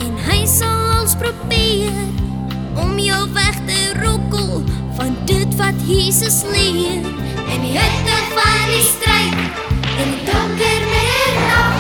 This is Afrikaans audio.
En hy sal ons probeer om jou weg te rokkel van dit wat Jesus leer. In die hitte van die stryd, in die donker middag,